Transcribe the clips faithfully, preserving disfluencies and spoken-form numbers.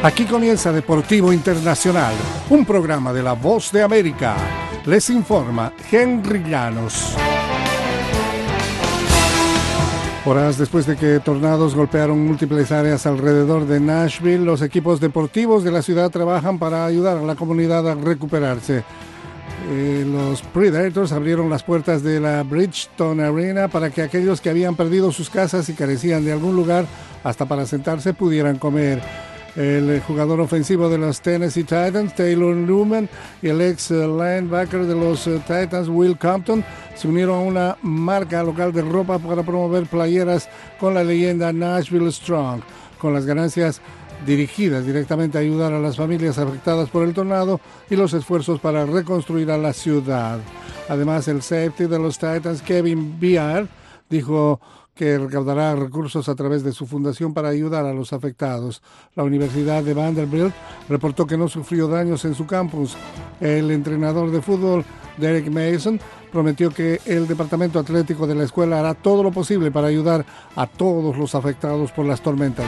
Aquí comienza Deportivo Internacional, un programa de La Voz de América. Les informa Henry Llanos. Horas después de que tornados golpearon múltiples áreas alrededor de Nashville, los equipos deportivos de la ciudad trabajan para ayudar a la comunidad a recuperarse. Eh, los Predators abrieron las puertas de la Bridgestone Arena para que aquellos que habían perdido sus casas y carecían de algún lugar hasta para sentarse pudieran comer. El jugador ofensivo de los Tennessee Titans, Taylor Newman, y el ex linebacker de los Titans, Will Compton, se unieron a una marca local de ropa para promover playeras con la leyenda Nashville Strong, con las ganancias dirigidas directamente a ayudar a las familias afectadas por el tornado y los esfuerzos para reconstruir a la ciudad. Además, el safety de los Titans, Kevin Byard, dijo que recaudará recursos a través de su fundación para ayudar a los afectados. La Universidad de Vanderbilt reportó que no sufrió daños en su campus. El entrenador de fútbol, Derek Mason, prometió que el departamento atlético de la escuela hará todo lo posible para ayudar a todos los afectados por las tormentas.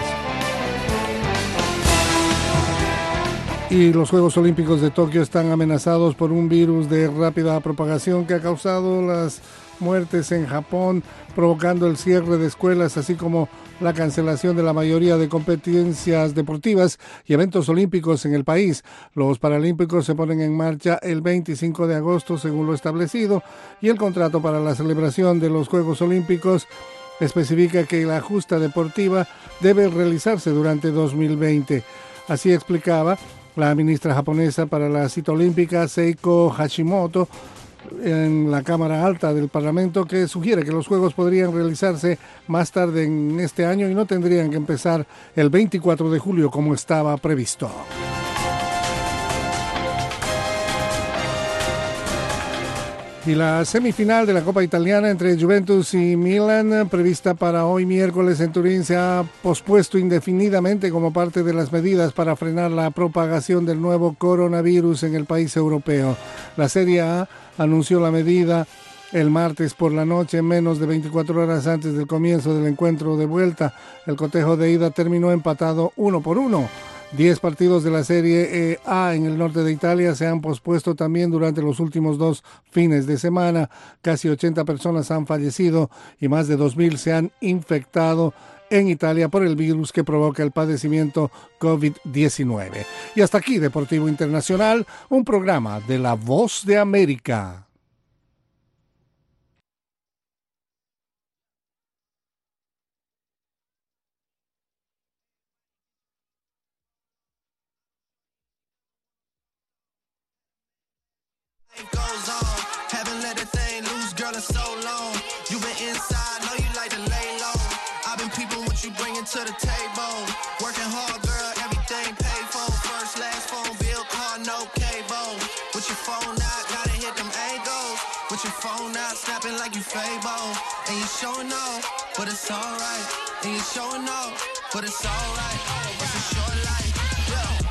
Y los Juegos Olímpicos de Tokio están amenazados por un virus de rápida propagación que ha causado las muertes en Japón, provocando el cierre de escuelas, así como la cancelación de la mayoría de competencias deportivas y eventos olímpicos en el país. Los Paralímpicos se ponen en marcha el veinticinco de agosto, según lo establecido, y el contrato para la celebración de los Juegos Olímpicos especifica que la justa deportiva debe realizarse durante dos mil veinte. Así explicaba la ministra japonesa para la cita olímpica, Seiko Hashimoto, en la Cámara Alta del Parlamento, que sugiere que los Juegos podrían realizarse más tarde en este año y no tendrían que empezar el veinticuatro de julio como estaba previsto. Y la semifinal de la Copa Italiana entre Juventus y Milan, prevista para hoy miércoles en Turín, se ha pospuesto indefinidamente como parte de las medidas para frenar la propagación del nuevo coronavirus en el país europeo. La Serie A anunció la medida el martes por la noche, menos de veinticuatro horas antes del comienzo del encuentro de vuelta. El cotejo de ida terminó empatado uno por uno. Diez partidos de la Serie A en el norte de Italia se han pospuesto también durante los últimos dos fines de semana. Casi ochenta personas han fallecido y más de dos mil se han infectado en Italia por el virus que provoca el padecimiento COVID diecinueve. Y hasta aquí Deportivo Internacional, un programa de La Voz de América. Life goes on, haven't let a thing loose, girl, in so long. You been inside, know you like to lay low. I've been peeping what you bringing to the table. Working hard, girl, everything paid for. First, last phone bill, car, no cable. With your phone out, gotta hit them angles. With your phone out, snapping like you Fable. And you showing off, but it's alright. And you showing off, but it's alright. It's a short life, yeah.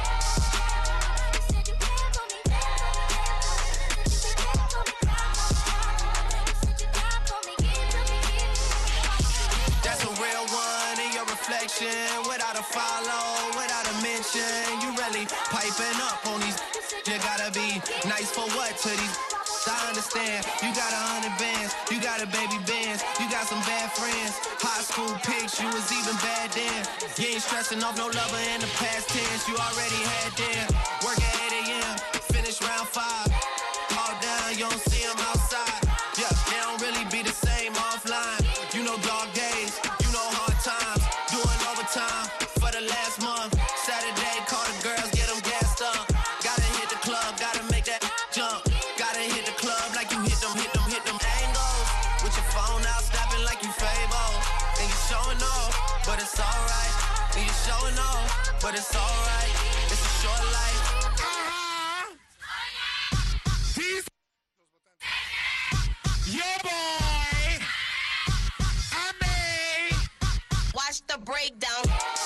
Without a follow, without a mention, you really piping up on these. You gotta be nice for what to these. I understand, you got a hundred bands, you got a baby bands, you got some bad friends. High school pics, you was even bad then. You ain't stressing off no lover in the past tense, you already had them. Work at eight a.m., finish round five. All down, you don't see them outside. Yeah, they don't really be the same offline. You know dog days, you know hard times. Doing overtime for the last month. Saturday, call the girls, get them gassed up. Gotta hit the club, gotta make that jump. Gotta hit the club like you hit them, hit them, hit them angles. With your phone out, snapping like you Fable. And you showing off, but it's alright. And you showing off, but it's alright. It's a short life. He's your boy. I mean, watch the breakdown.